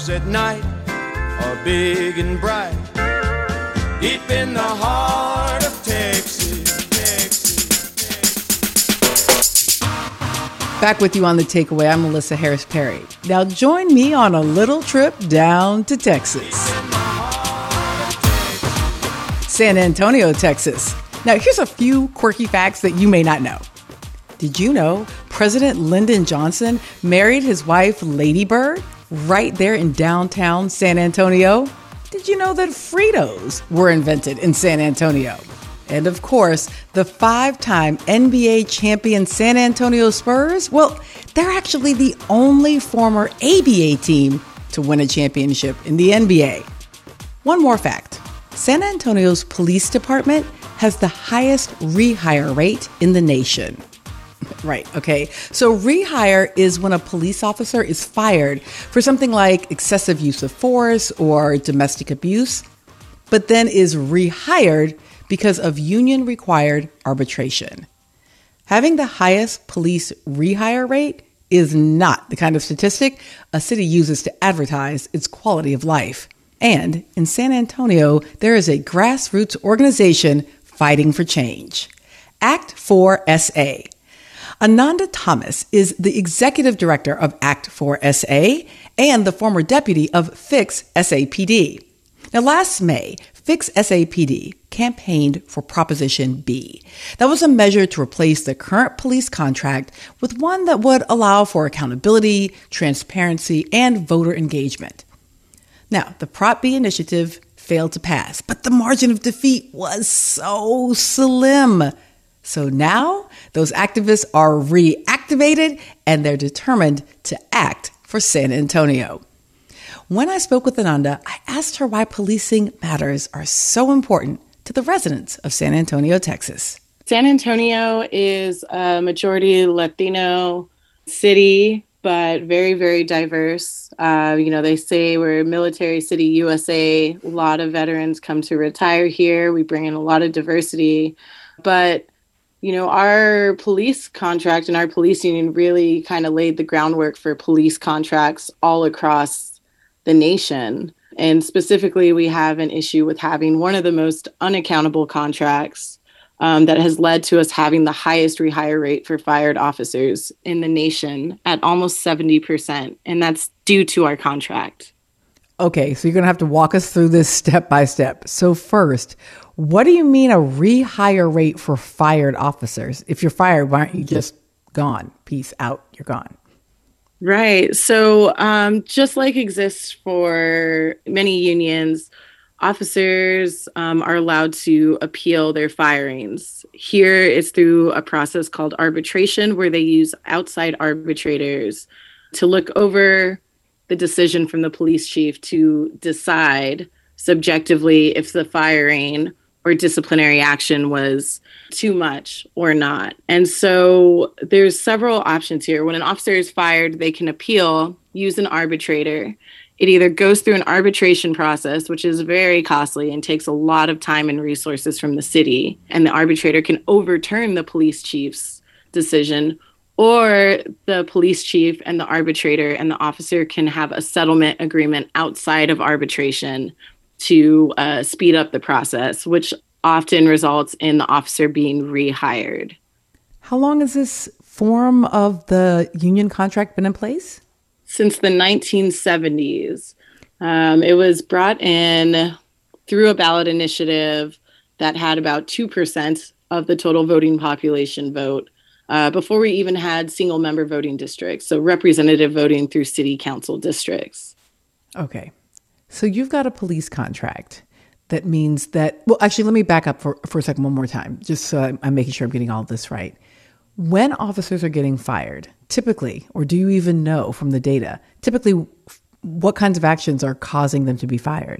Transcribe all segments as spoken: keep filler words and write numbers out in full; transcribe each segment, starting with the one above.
fireworks at night are big and bright. Deep in the heart of Texas, Texas, Texas. Back with you on The Takeaway, I'm Melissa Harris Perry. Now join me on a little trip down to Texas. San Antonio, Texas. Now here's a few quirky facts that you may not know. Did you know President Lyndon Johnson married his wife Lady Bird right there in downtown San Antonio? Did you know that Fritos were invented in San Antonio? And of course, the five-time N B A champion San Antonio Spurs, well, they're actually the only former A B A team to win a championship in the N B A. One more fact. San Antonio's police department has the highest rehire rate in the nation. Right, okay. So rehire is when a police officer is fired for something like excessive use of force or domestic abuse, but then is rehired because of union-required arbitration. Having the highest police rehire rate is not the kind of statistic a city uses to advertise its quality of life. And in San Antonio, there is a grassroots organization fighting for change. Act four S A. Ananda Thomas is the executive director of Act four S A and the former deputy of Fix S A P D. Now, last May, Fix S A P D campaigned for Proposition B. That was a measure to replace the current police contract with one that would allow for accountability, transparency, and voter engagement. Now, the Prop B initiative failed to pass, but the margin of defeat was so slim. So now those activists are reactivated and they're determined to act for San Antonio. When I spoke with Ananda, I asked her why policing matters are so important to the residents of San Antonio, Texas. San Antonio is a majority Latino city, but very, very diverse. Uh, you know, they say we're a military city, U S A. A lot of veterans come to retire here. We bring in a lot of diversity. But, you know, our police contract and our police union really kind of laid the groundwork for police contracts all across the nation. And specifically, we have an issue with having one of the most unaccountable contracts um, that has led to us having the highest rehire rate for fired officers in the nation at almost seventy percent. And that's due to our contract. Okay, so you're going to have to walk us through this step by step. So first, what do you mean a rehire rate for fired officers? If you're fired, why aren't you just gone? Peace out, you're gone. Right. So um, just like exists for many unions, officers um, are allowed to appeal their firings. Here it's through a process called arbitration, where they use outside arbitrators to look over the decision from the police chief to decide subjectively if the firing or disciplinary action was too much or not. And so there's several options here. When an officer is fired, they can appeal, use an arbitrator. It either goes through an arbitration process, which is very costly and takes a lot of time and resources from the city, and the arbitrator can overturn the police chief's decision, or the police chief and the arbitrator and the officer can have a settlement agreement outside of arbitration to uh, speed up the process, which often results in the officer being rehired. How long has this form of the union contract been in place? Since the nineteen seventies. Um, it was brought in through a ballot initiative that had about two percent of the total voting population vote uh, before we even had single member voting districts, so representative voting through city council districts. Okay. So you've got a police contract. That means that, well, actually, let me back up for, for a second one more time, just so I'm, I'm making sure I'm getting all of this right. When officers are getting fired, typically, or do you even know from the data, typically what kinds of actions are causing them to be fired?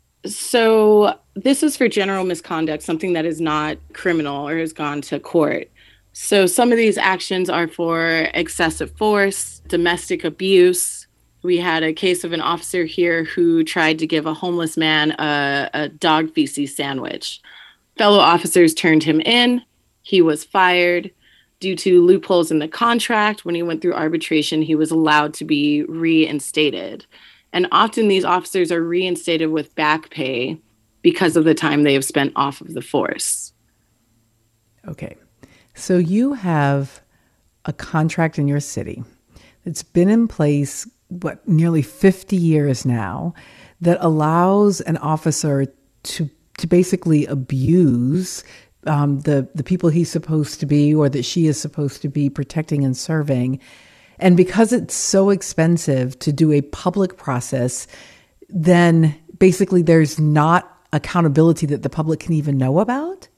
So this is for general misconduct, something that is not criminal or has gone to court. So some of these actions are for excessive force, domestic abuse. We had a case of an officer here who tried to give a homeless man a, a dog feces sandwich. Fellow officers turned him in. He was fired. Due to loopholes in the contract, when he went through arbitration, he was allowed to be reinstated. And often these officers are reinstated with back pay because of the time they have spent off of the force. Okay. So you have a contract in your city that's been in place, what, nearly fifty years now, that allows an officer to to basically abuse um, the, the people he's supposed to be or that she is supposed to be protecting and serving. And because it's so expensive to do a public process, then basically there's not accountability that the public can even know about?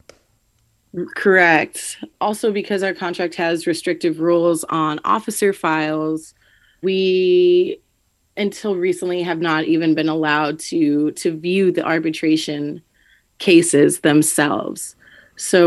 Correct. Also, because our contract has restrictive rules on officer files, we, until recently, have not even been allowed to, to view the arbitration cases themselves. So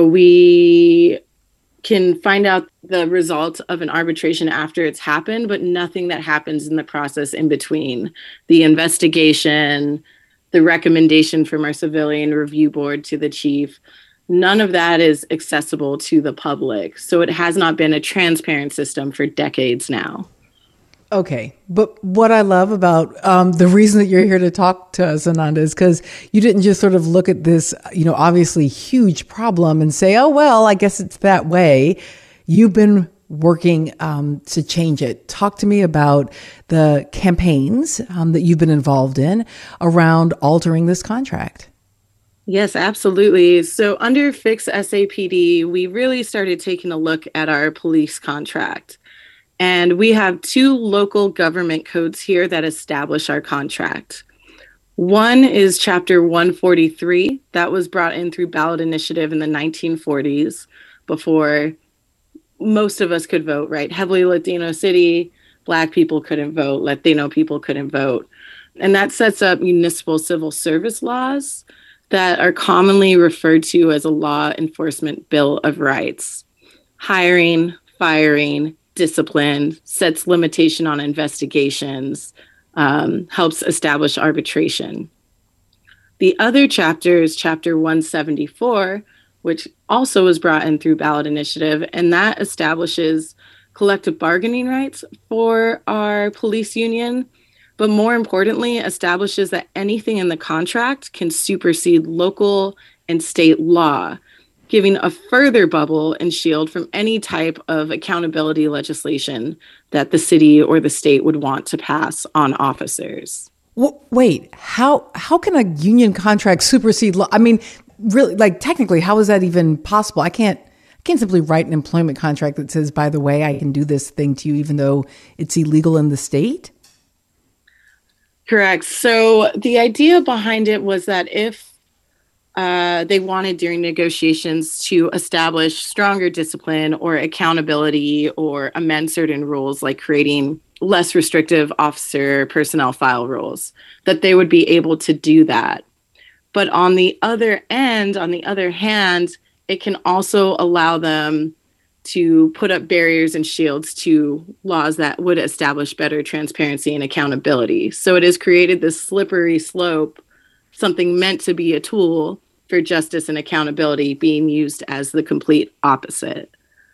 we can find out the result of an arbitration after it's happened, but nothing that happens in the process in between. The investigation, the recommendation from our civilian review board to the chief, none of that is accessible to the public. So it has not been a transparent system for decades now. Okay. But what I love about um, the reason that you're here to talk to us, Ananda, is because you didn't just sort of look at this, you know, obviously huge problem and say, oh, well, I guess it's that way. You've been working um, to change it. Talk to me about the campaigns um, that you've been involved in around altering this contract. Yes, absolutely. So under Fix S A P D, we really started taking a look at our police contract. And we have two local government codes here that establish our contract. One is Chapter one forty-three. That was brought in through ballot initiative in the nineteen forties before most of us could vote, right? Heavily Latino city, Black people couldn't vote, Latino people couldn't vote. And that sets up municipal civil service laws that are commonly referred to as a law enforcement bill of rights. Hiring, firing, discipline, sets limitation on investigations, um, helps establish arbitration. The other chapter is Chapter one seventy-four, which also was brought in through ballot initiative, and that establishes collective bargaining rights for our police union, but more importantly, establishes that anything in the contract can supersede local and state law, giving a further bubble and shield from any type of accountability legislation that the city or the state would want to pass on officers. W- wait, how how can a union contract supersede law? I mean, really, like technically, how is that even possible? I can't I can't simply write an employment contract that says, by the way, I can do this thing to you, even though it's illegal in the state. Correct. So the idea behind it was that if Uh, they wanted during negotiations to establish stronger discipline or accountability or amend certain rules, like creating less restrictive officer personnel file rules, that they would be able to do that. But on the other end, on the other hand, it can also allow them to put up barriers and shields to laws that would establish better transparency and accountability. So it has created this slippery slope, something meant to be a tool for justice and accountability being used as the complete opposite.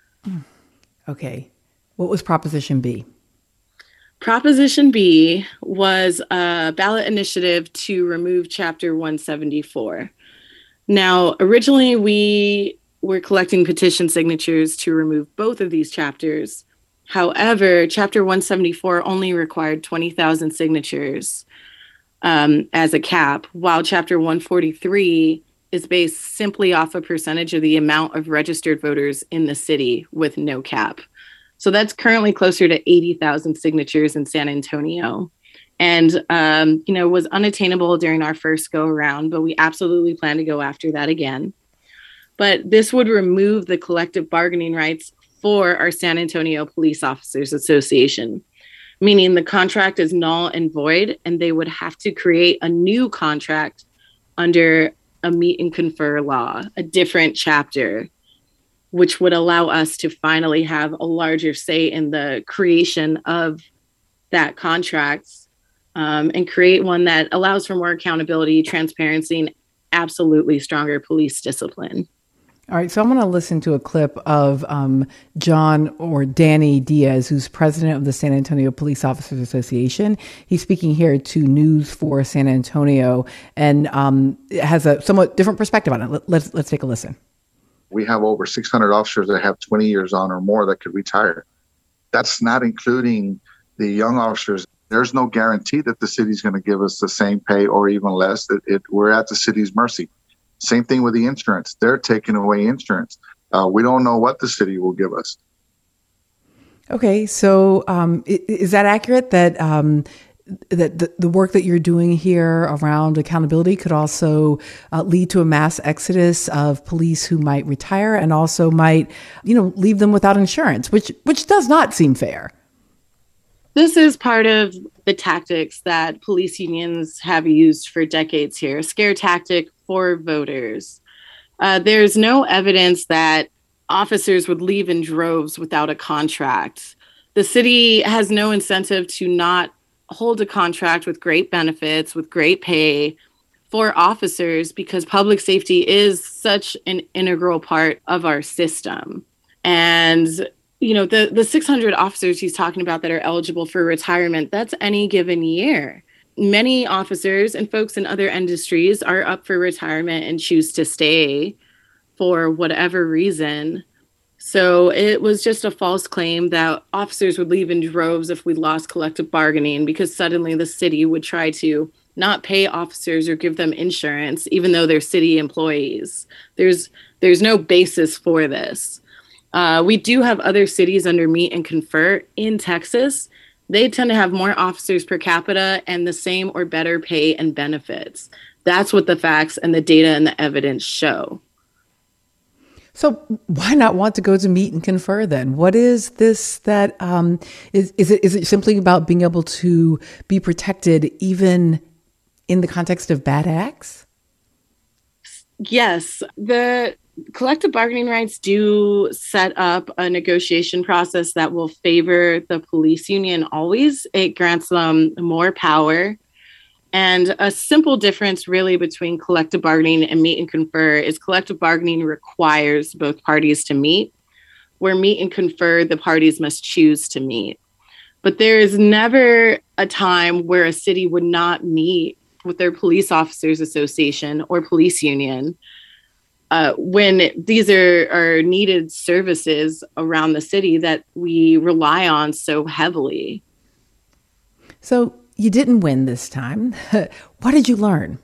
Okay. What was Proposition B? Proposition B was a ballot initiative to remove Chapter one seventy-four. Now, originally we were collecting petition signatures to remove both of these chapters. However, Chapter one seventy-four only required twenty thousand signatures um, as a cap, while Chapter one forty-three is based simply off a percentage of the amount of registered voters in the city with no cap. So that's currently closer to eighty thousand signatures in San Antonio. And, um, you know, was unattainable during our first go around, but we absolutely plan to go after that again. But this would remove the collective bargaining rights for our San Antonio Police Officers Association, meaning the contract is null and void, and they would have to create a new contract under a meet and confer law, a different chapter, which would allow us to finally have a larger say in the creation of that contract, um, and create one that allows for more accountability, transparency, and absolutely stronger police discipline. All right, so I'm going to listen to a clip of um, John or Danny Diaz, who's president of the San Antonio Police Officers Association. He's speaking here to News for San Antonio and um, has a somewhat different perspective on it. Let, let's let's take a listen. We have over six hundred officers that have twenty years on or more that could retire. That's not including the young officers. There's no guarantee that the city's going to give us the same pay or even less. It, it, we're at the city's mercy. Same thing with the insurance. They're taking away insurance. Uh, we don't know what the city will give us. Okay, so um, is that accurate that um, that the, the work that you're doing here around accountability could also uh, lead to a mass exodus of police who might retire and also might, you know, leave them without insurance, which which does not seem fair? This is part of the tactics that police unions have used for decades here, a scare tactic for voters. Uh, there's no evidence that officers would leave in droves without a contract. The city has no incentive to not hold a contract with great benefits, with great pay for officers, because public safety is such an integral part of our system. And you know, the, the six hundred officers he's talking about that are eligible for retirement, that's any given year. Many officers and folks in other industries are up for retirement and choose to stay for whatever reason. So it was just a false claim that officers would leave in droves if we lost collective bargaining, because suddenly the city would try to not pay officers or give them insurance, even though they're city employees. There's there's no basis for this. Uh, we do have other cities under Meet and Confer in Texas. They tend to have more officers per capita and the same or better pay and benefits. That's what the facts and the data and the evidence show. So why not want to go to Meet and Confer then? What is this that um, is, is it, is it simply about being able to be protected even in the context of bad acts? Yes, the collective bargaining rights do set up a negotiation process that will favor the police union always. It grants them more power. And a simple difference really between collective bargaining and Meet and Confer is collective bargaining requires both parties to meet, where Meet and Confer, the parties must choose to meet. But there is never a time where a city would not meet with their police officers association or police union Uh, when these are, are needed services around the city that we rely on so heavily. So you didn't win this time. What did you learn?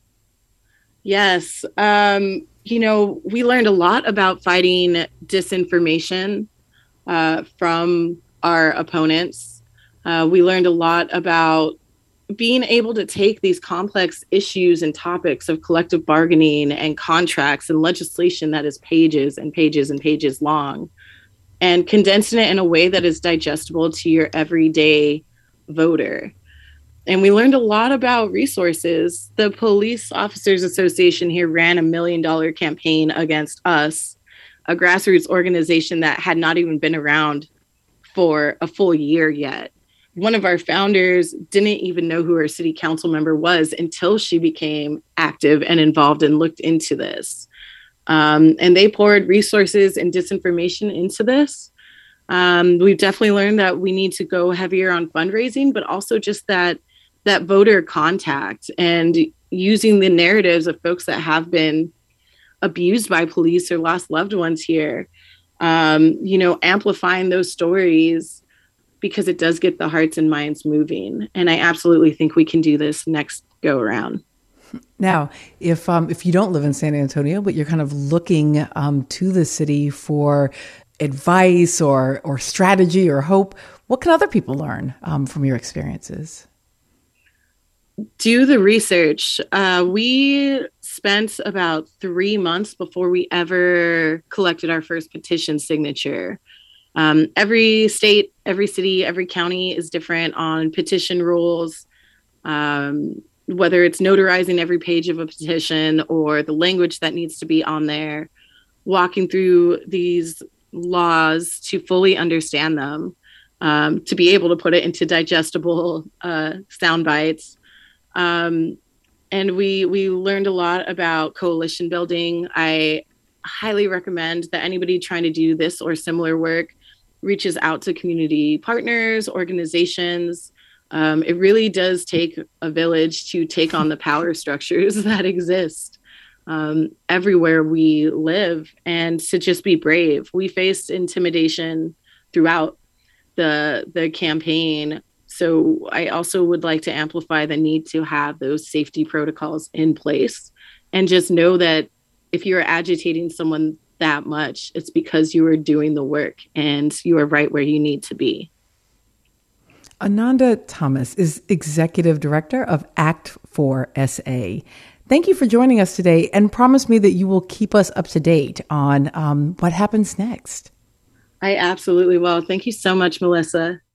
Yes. Um, you know, we learned a lot about fighting disinformation uh, from our opponents. Uh, we learned a lot about being able to take these complex issues and topics of collective bargaining and contracts and legislation that is pages and pages and pages long and condensing it in a way that is digestible to your everyday voter. And we learned a lot about resources. The Police Officers Association here ran a million dollar campaign against us, a grassroots organization that had not even been around for a full year yet. One of our founders didn't even know who our city council member was until she became active and involved and looked into this. Um, and they poured resources and disinformation into this. Um, we've definitely learned that we need to go heavier on fundraising, but also just that that voter contact and using the narratives of folks that have been abused by police or lost loved ones here. Um, you know, amplifying those stories, because it does get the hearts and minds moving. And I absolutely think we can do this next go around. Now, if um, if you don't live in San Antonio, but you're kind of looking um, to the city for advice or or strategy or hope, what can other people learn um, from your experiences? Do the research. Uh, we spent about three months before we ever collected our first petition signature. Um, every state, every city, every county is different on petition rules, um, whether it's notarizing every page of a petition or the language that needs to be on there, walking through these laws to fully understand them, um, to be able to put it into digestible uh, sound bites. Um, and we we learned a lot about coalition building. I highly recommend that anybody trying to do this or similar work reaches out to community partners, organizations. Um, it really does take a village to take on the power structures that exist um, everywhere we live, and to just be brave. We faced intimidation throughout the the campaign. So I also would like to amplify the need to have those safety protocols in place, and just know that if you're agitating someone that much, it's because you are doing the work and you are right where you need to be. Ananda Thomas is Executive Director of Act four S A. Thank you for joining us today, and promise me that you will keep us up to date on um, what happens next. I absolutely will. Thank you so much, Melissa.